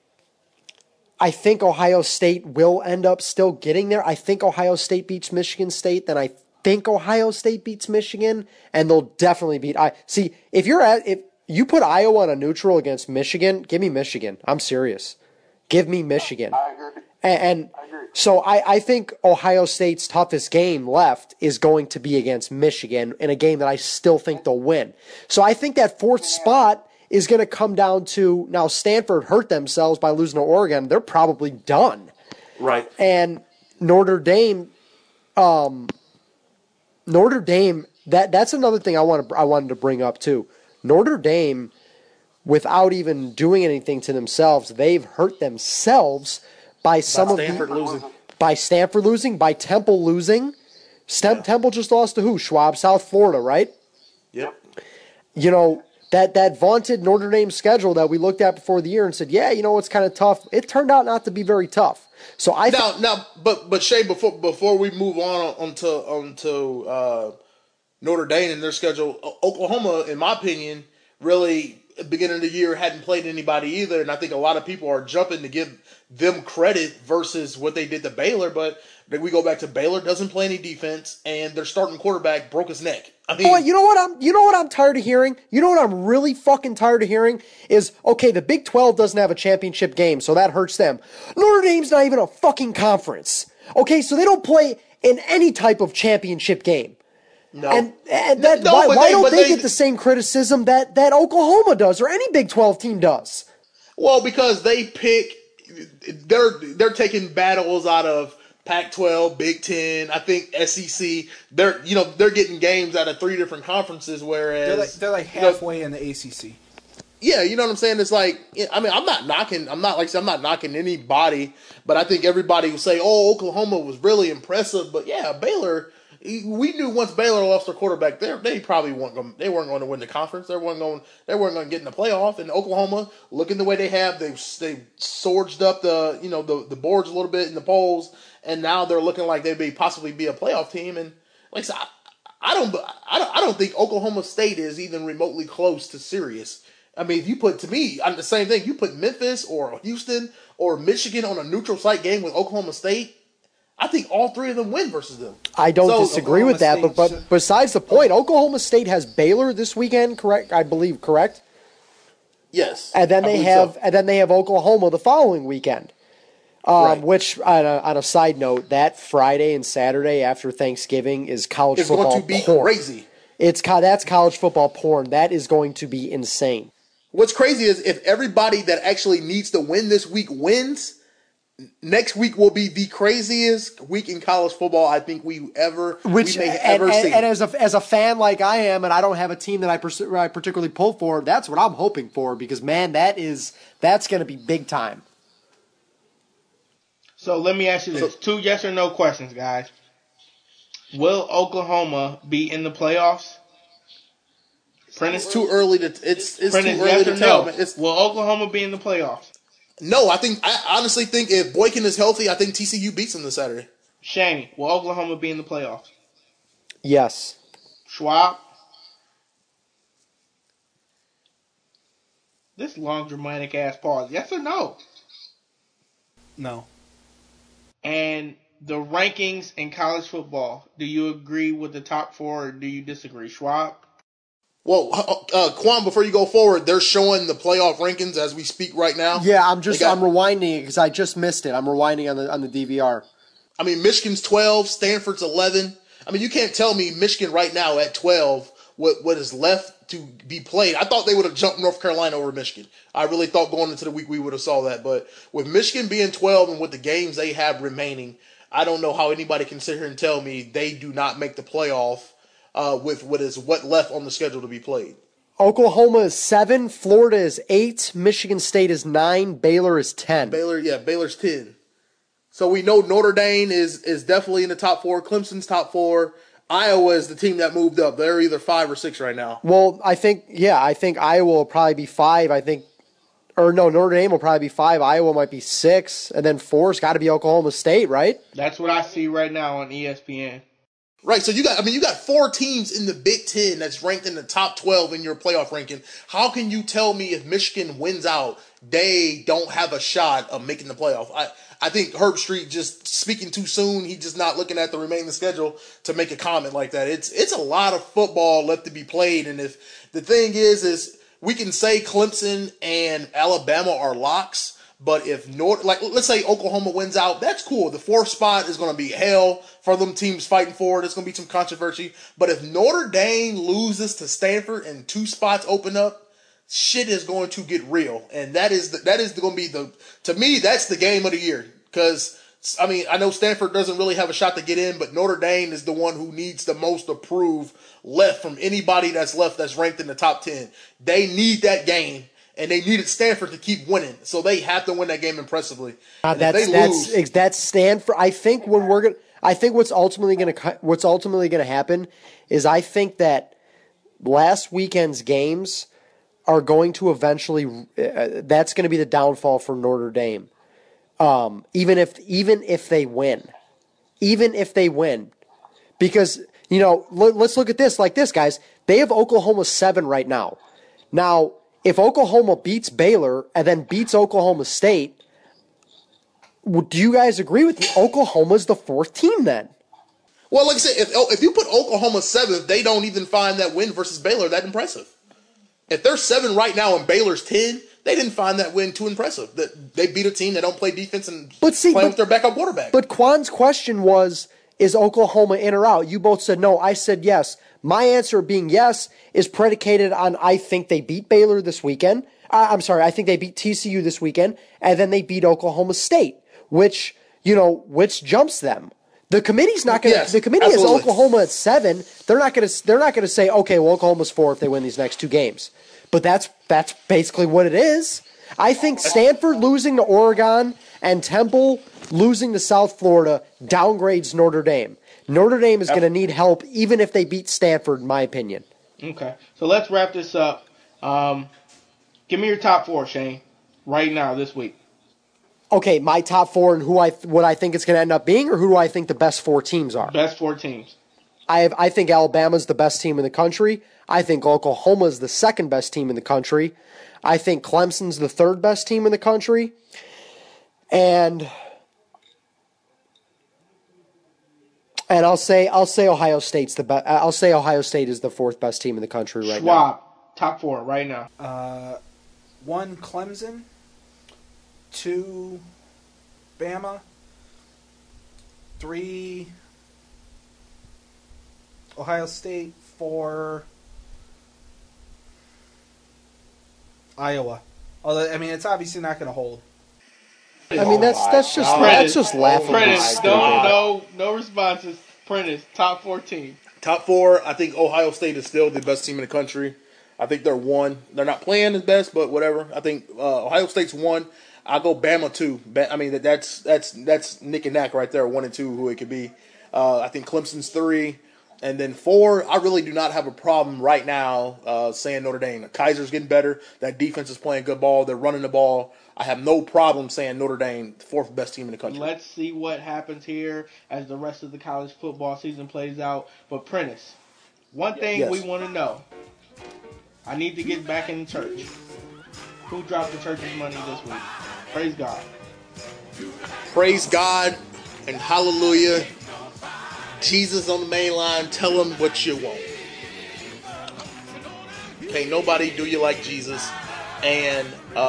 Ohio State will end up still getting there. I think Ohio State beats Michigan State, then I think Ohio State beats Michigan, and they'll definitely beat see, if you put Iowa on a neutral against Michigan, give me Michigan. I'm serious. Give me Michigan. I agree. And I agree. So I think Ohio State's toughest game left is going to be against Michigan in a game that I still think they'll win. So I think that fourth spot is going to come down to, now Stanford hurt themselves by losing to Oregon. They're probably done. Right. And Notre Dame, that's another thing I wanted to bring up too. Notre Dame, without even doing anything to themselves, they've hurt themselves by Stanford losing, by Temple losing. Temple just lost to who? Schwab, South Florida, right? Yep. That vaunted Notre Dame schedule that we looked at before the year and said, yeah, it's kind of tough. It turned out not to be very tough. So but Shay, before we move onto Notre Dame and their schedule, Oklahoma, in my opinion, really beginning of the year hadn't played anybody either, and I think a lot of people are jumping to give them credit versus what they did to Baylor. But then we go back to Baylor doesn't play any defense, and their starting quarterback broke his neck. I mean, you know what I'm tired of hearing? You know what I'm really fucking tired of hearing is, okay, the Big 12 doesn't have a championship game, so that hurts them. Notre Dame's not even a fucking conference. Okay, so they don't play in any type of championship game. No. And why don't they get the same criticism that Oklahoma does or any Big 12 team does? Well, because they're taking battles out of Pac-12, Big Ten, I think SEC. They're getting games out of 3 different conferences, whereas they're like halfway in the ACC. Yeah, you know what I'm saying? It's like, I mean, I'm not knocking anybody, but I think everybody will say, oh, Oklahoma was really impressive. But yeah, Baylor, we knew once Baylor lost their quarterback, they probably weren't going to win the conference. They weren't going to get in the playoff. And Oklahoma, looking the way they have, they surged up the boards a little bit in the polls, and now they're looking like they'd possibly be a playoff team. And like I said, I don't think Oklahoma State is even remotely close to serious. I mean, if you put, to me, the same thing, you put Memphis or Houston or Michigan on a neutral site game with Oklahoma State, I think all 3 of them win versus them. I don't disagree with that, but besides the point, Oklahoma State has Baylor this weekend, correct? I believe, correct? Yes. And then they have Oklahoma the following weekend. Right. Which, on a side note, that Friday and Saturday after Thanksgiving is college football porn. It's going to be crazy. That's college football porn. That is going to be insane. What's crazy is if everybody that actually needs to win this week wins, next week will be the craziest week in college football I think we may have ever seen. And as a fan like I am, and I don't have a team that I particularly pull for, that's what I'm hoping for, because man, that's going to be big time. So let me ask you this: 2 yes or no questions, guys. Will Oklahoma be in the playoffs? It's too early to. It's too early yes to or tell. no? Man. Will Oklahoma be in the playoffs? No, I honestly think if Boykin is healthy, I think TCU beats them this Saturday. Shane, will Oklahoma be in the playoffs? Yes. Schwab? This long dramatic ass pause. Yes or no? No. And the rankings in college football, do you agree with the top 4 or do you disagree? Schwab? Well, Quan, before you go forward, they're showing the playoff rankings as we speak right now. Yeah, I'm rewinding it because I just missed it. I'm rewinding on the DVR. I mean, Michigan's 12, Stanford's 11. I mean, you can't tell me Michigan right now at 12, what is left to be played. I thought they would have jumped North Carolina over Michigan. I really thought going into the week we would have saw that. But with Michigan being 12 and with the games they have remaining, I don't know how anybody can sit here and tell me they do not make the playoff with what left on the schedule to be played. Oklahoma is 7, Florida is 8, Michigan State is 9, Baylor is 10. Baylor's 10. So we know Notre Dame is definitely in the top 4. Clemson's top 4. Iowa is the team that moved up. They're either 5 or 6 right now. Well, I think Iowa will probably be 5. Notre Dame will probably be 5. Iowa might be 6, and then 4's got to be Oklahoma State, right? That's what I see right now on ESPN. Right, so you got 4 teams in the Big Ten that's ranked in the top 12 in your playoff ranking. How can you tell me if Michigan wins out, they don't have a shot of making the playoff? I think Herb Street just speaking too soon. He's just not looking at the remaining schedule to make a comment like that. It's a lot of football left to be played, and if the thing is we can say Clemson and Alabama are locks. But if let's say Oklahoma wins out, that's cool. The 4th spot is going to be hell for them teams fighting for it. It's going to be some controversy. But if Notre Dame loses to Stanford and 2 spots open up, shit is going to get real. And that is going to be to me, that's the game of the year. Because, I mean, I know Stanford doesn't really have a shot to get in, but Notre Dame is the one who needs the most to prove left from anybody that's left that's ranked in the top 10. They need that game. And they needed Stanford to keep winning, so they have to win that game impressively. That's Stanford. I think what's ultimately going to happen is I think that last weekend's games are going to eventually. That's going to be the downfall for Notre Dame. Even if they win, because let's look at this like this, guys. They have Oklahoma 7 right now. Now, if Oklahoma beats Baylor and then beats Oklahoma State, do you guys agree with me? Oklahoma's the 4th team then. Well, like I said, if you put Oklahoma 7th, they don't even find that win versus Baylor that impressive. If they're 7 right now and Baylor's 10, they didn't find that win too impressive. That they beat a team that don't play defense and play with their backup quarterback. But Quan's question was, is Oklahoma in or out? You both said no. I said yes. My answer being yes is predicated on I think they beat Baylor this weekend. I think they beat TCU this weekend, and then they beat Oklahoma State, which jumps them. The committee's not going to. Yes, the committee absolutely. has Oklahoma at 7. They're not going to say, okay, well, Oklahoma's 4 if they win these next 2 games. But that's basically what it is. I think Stanford losing to Oregon and Temple losing to South Florida downgrades Notre Dame. Notre Dame is going to need help even if they beat Stanford, in my opinion. Okay, so let's wrap this up. Give me your top 4, Shane, right now this week. Okay, my top 4 and what I think it's going to end up being, or who do I think the best 4 teams are? Best 4 teams. I think Alabama's the best team in the country. I think Oklahoma's the 2nd best team in the country. I think Clemson's the 3rd best team in the country. And I'll say Ohio State's the best. I'll say Ohio State is the 4th best team in the country right now. Schwab, top 4 right now. 1, Clemson. 2, Bama. 3, Ohio State. 4, Iowa. Although, I mean, it's obviously not going to hold. I mean, that's just laughable. Prentice, no responses. Prentice, top 4 team. Top 4, I think Ohio State is still the best team in the country. I think they're 1. They're not playing as best, but whatever. I think Ohio State's 1. I'll go Bama 2. I mean, that's Nick and Nack right there, 1 and 2, who it could be. I think Clemson's 3. And then 4, I really do not have a problem right now saying Notre Dame. Kaiser's getting better. That defense is playing good ball. They're running the ball. I have no problem saying Notre Dame, the 4th best team in the country. Let's see what happens here as the rest of the college football season plays out. But Prentice, one thing we want to know. I need to get back in church. Who dropped the church's money this week? Praise God. Praise God. and hallelujah, Jesus on the main line, tell him what you want. Can't nobody do you like Jesus. And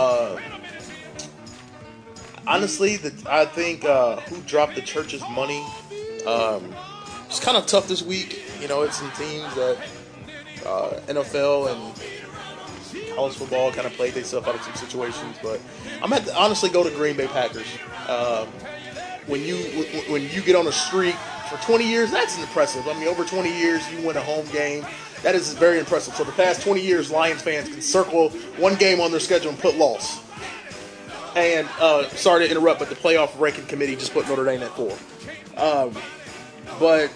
honestly, I think who dropped the church's money, it's kind of tough this week. You know, it's some teams that NFL and college football kind of played themselves out of some situations. But I'm going to honestly go to Green Bay Packers. When you get on a streak for 20 years, that's impressive. I mean, over 20 years, you win a home game. That is very impressive. So the past 20 years, Lions fans can circle one game on their schedule and put loss. And sorry to interrupt, but the playoff ranking committee just put Notre Dame at 4. But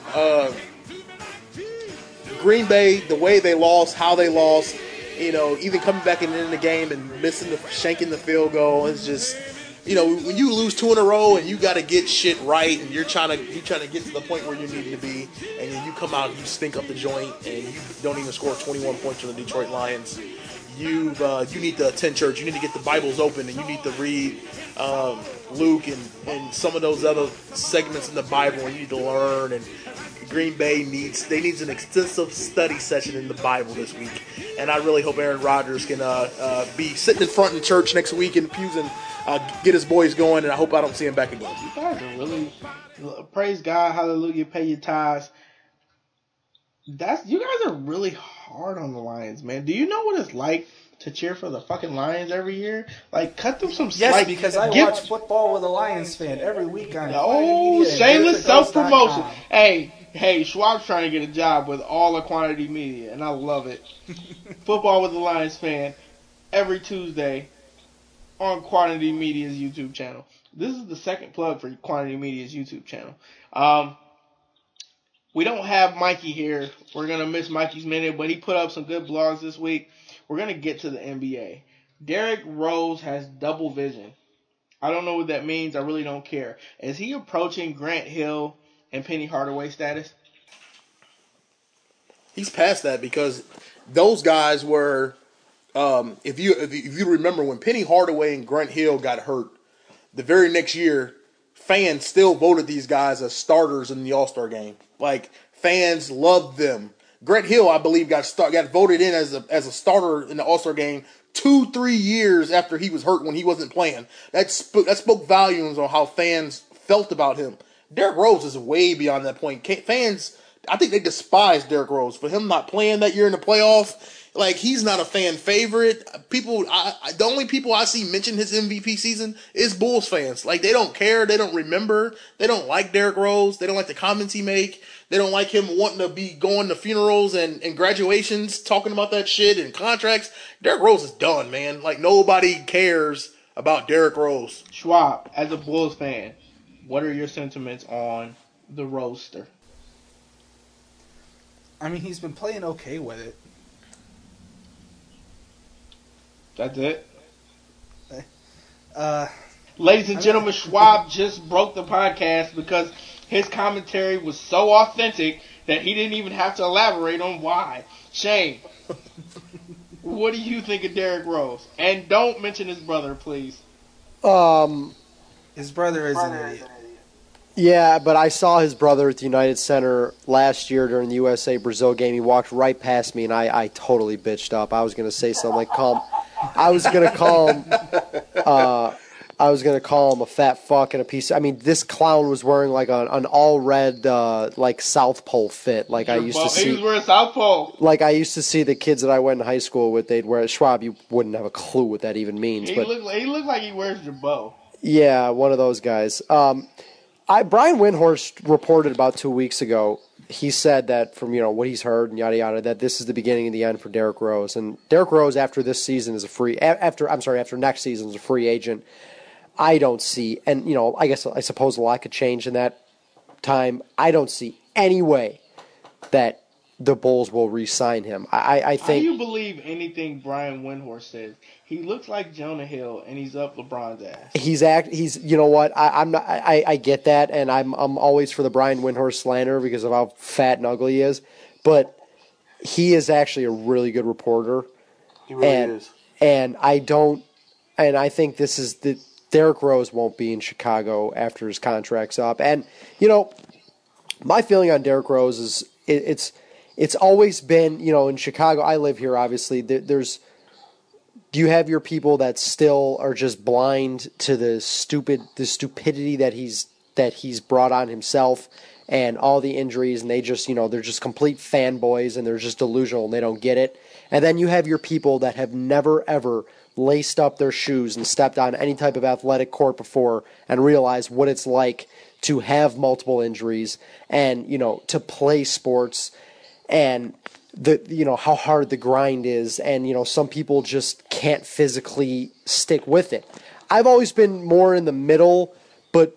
Green Bay, the way they lost, how they lost, you know, even coming back and in the game and shanking the field goal, it's just, you know, when you lose 2 in a row and you got to get shit right, and you're trying to get to the point where you need to be, and then you come out and you stink up the joint and you don't even score 21 points for the Detroit Lions. You need to attend church. You need to get the Bibles open, and you need to read Luke and some of those other segments in the Bible, and you need to learn. And Green Bay needs an extensive study session in the Bible this week. And I really hope Aaron Rodgers can be sitting in front in church next week in the pews and get his boys going. And I hope I don't see him back again. You guys are really, praise God, hallelujah, pay your tithes. You guys are really hard on the Lions, man. Do you know what it's like to cheer for the fucking Lions every year? Like, cut them some slack. Yes, because I watch football with a Lions fan every week on Oh, shameless self-promotion. Hey, Schwab's trying to get a job with all the Quantity Media, and I love it. Football with the Lions fan every Tuesday on Quantity Media's YouTube channel. This is the second plug for Quantity Media's YouTube channel. We don't have Mikey here. We're going to miss Mikey's minute, but he put up some good blogs this week. We're going to get to the NBA. Derrick Rose has double vision. I don't know what that means. I really don't care. Is he approaching Grant Hill and Penny Hardaway status? He's past that, because those guys were, if you remember, when Penny Hardaway and Grant Hill got hurt, the very next year, fans still voted these guys as starters in the All-Star game. Like, fans loved them. Grant Hill, I believe, got voted in as a starter in the All-Star game 2-3 years after he was hurt when he wasn't playing. That spoke volumes on how fans felt about him. Derrick Rose is way beyond that point. Fans, I think they despise Derrick Rose for him not playing that year in the playoffs. Like, he's not a fan favorite. The only people I see mention his MVP season is Bulls fans. Like, they don't care. They don't remember. They don't like Derrick Rose. They don't like the comments he make. They don't like him wanting to be going to funerals and graduations, talking about that shit and contracts. Derrick Rose is done, man. Like, nobody cares about Derrick Rose. Schwab, as a Bulls fan, what are your sentiments on the roster? I mean, he's been playing okay with it. That's it? Ladies and gentlemen, Schwab just broke the podcast because his commentary was so authentic that he didn't even have to elaborate on why. Shane, what do you think of Derrick Rose? And don't mention his brother, please. His brother is an idiot. Yeah, but I saw his brother at the United Center last year during the USA-Brazil game. He walked right past me, and I totally bitched up. I was going to say something like, I was going to call him a fat fuck and a piece. I mean, this clown was wearing like an all red like South Pole fit, like I used to see. He was wearing South Pole. Like I used to see the kids that I went in high school with. They'd wear Schwab. You wouldn't have a clue what that even means. He looked like he wears Jabot. Yeah, one of those guys. Brian Windhorst reported about 2 weeks ago. He said that from what he's heard and yada yada, that this is the beginning of the end for Derrick Rose. And Derrick Rose after this season is after next season is a free agent. I don't see, and I suppose a lot could change in that time. I don't see any way that the Bulls will re-sign him. I think. How do you believe anything Brian Windhorst says? He looks like Jonah Hill, and he's up LeBron's ass. He's you know what? I'm not. I get that, and I'm always for the Brian Windhorst slander because of how fat and ugly he is. But he is actually a really good reporter. He really is. And I think this is Derrick Rose won't be in Chicago after his contract's up. And, my feeling on Derrick Rose is it's always been, in Chicago, I live here, obviously, you have your people that still are just blind to the stupidity that he's brought on himself and all the injuries, and they just, they're just complete fanboys and they're just delusional and they don't get it. And then you have your people that have never, ever laced up their shoes and stepped on any type of athletic court before and realized what it's like to have multiple injuries and, to play sports and how hard the grind is. And, some people just can't physically stick with it. I've always been more in the middle, but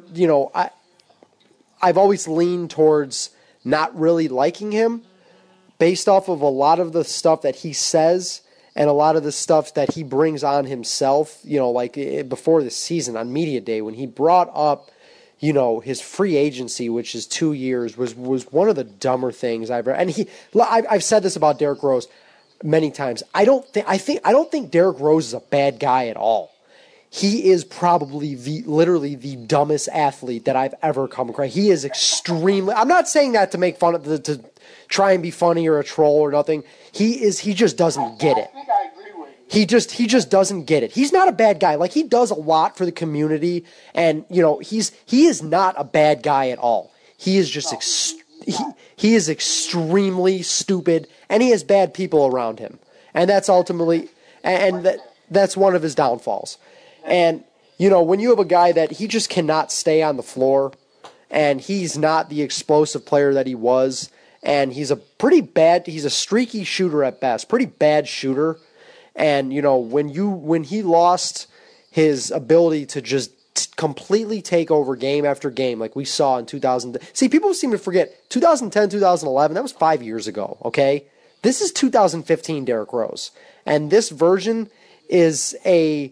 I've always leaned towards not really liking him based off of a lot of the stuff that he says and a lot of the stuff that he brings on himself, like before the season on Media Day when he brought up, his free agency, which is 2 years, was one of the dumber things I've ever. And I've said this about Derrick Rose many times. I don't think Derrick Rose is a bad guy at all. He is probably literally the dumbest athlete that I've ever come across. He is extremely. I'm not saying that to make fun of to try and be funny or a troll or nothing. He just doesn't get it. I think I agree with you. He just doesn't get it. He's not a bad guy. Like, he does a lot for the community, and he is not a bad guy at all. He is just he is extremely stupid, and he has bad people around him, and that's ultimately that's one of his downfalls. And when you have a guy that he just cannot stay on the floor, and he's not the explosive player that he was, and he's a streaky shooter at best, pretty bad shooter. And, when he lost his ability to just completely take over game after game, like we saw in 2000. See, people seem to forget 2010, 2011, that was 5 years ago, okay? This is 2015 Derrick Rose. And this version is a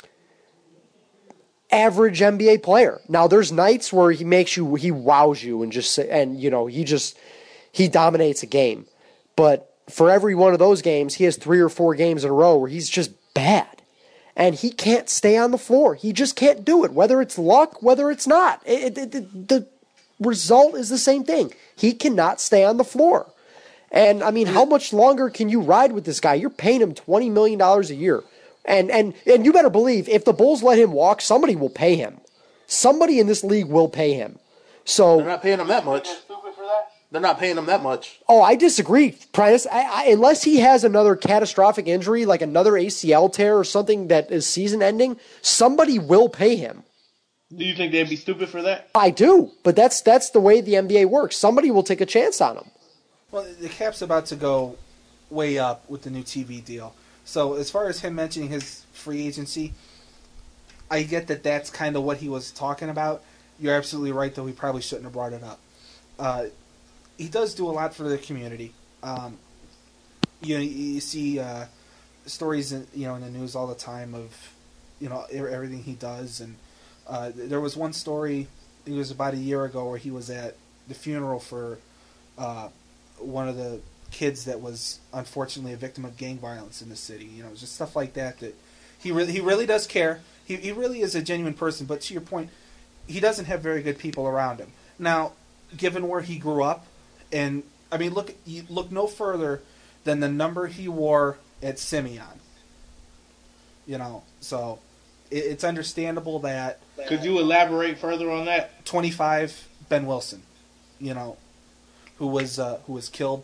average NBA player. Now, there's nights where he wows you and he dominates a game. But for every one of those games, he has 3 or 4 games in a row where he's just bad. And he can't stay on the floor. He just can't do it, whether it's luck, whether it's not. The result is the same thing. He cannot stay on the floor. And, how much longer can you ride with this guy? You're paying him $20 million a year. And you better believe, if the Bulls let him walk, somebody will pay him. Somebody in this league will pay him. So they're not paying him that much. Stupid for that? They're not paying him that much. Oh, I disagree, Prentice. Unless he has another catastrophic injury, like another ACL tear or something that is season-ending, somebody will pay him. Do you think they'd be stupid for that? I do, but that's the way the NBA works. Somebody will take a chance on him. Well, the cap's about to go way up with the new TV deal. So as far as him mentioning his free agency, I get that that's kind of what he was talking about. You're absolutely right, though. He probably shouldn't have brought it up. He does do a lot for the community. You see stories in the news all the time of everything he does, and there was one story. It was about a year ago where he was at the funeral for one of the kids that was unfortunately a victim of gang violence in the city. Just stuff like that. That he really does care. He really is a genuine person. But to your point, he doesn't have very good people around him. Now, given where he grew up, and look no further than the number he wore at Simeon. So it's understandable that. Could you elaborate further on that? 25, Ben Wilson, who was killed.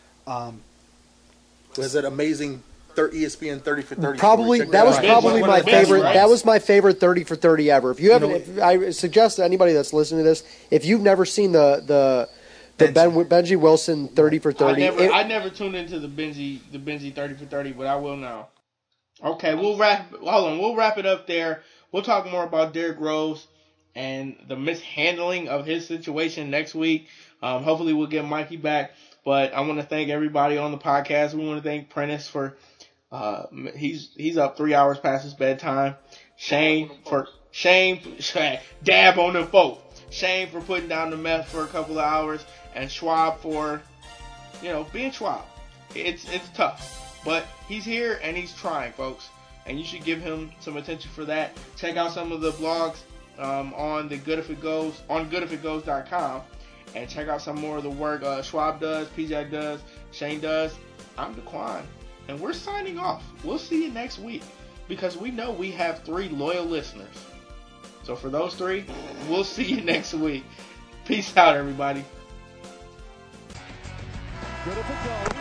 Was that amazing ESPN 30 for 30? Probably Check that was out. probably One my of the best, favorite. right? That was my favorite 30 for 30 ever. If you haven't, I suggest to anybody that's listening to this, if you've never seen the Benji Wilson 30 for 30, I never tuned into the Benji 30 for 30, but I will now. Okay, we'll wrap it up there. We'll talk more about Derrick Rose and the mishandling of his situation next week. Hopefully we'll get Mikey back. But I want to thank everybody on the podcast. We want to thank Prentice for he's up 3 hours past his bedtime. Shane dab on them folk. Shane for putting down the meth for a couple of hours, and Schwab for being Schwab. It's tough, but he's here and he's trying, folks. and you should give him some attention for that. Check out some of the blogs on the Good If It Goes on goodifitgoes.com, and check out some more of the work Schwab does, PJ does, Shane does. I'm Daquan, and we're signing off. We'll see you next week, because we know we have 3 loyal listeners. So for those 3, we'll see you next week. Peace out, everybody. Good If It Goes.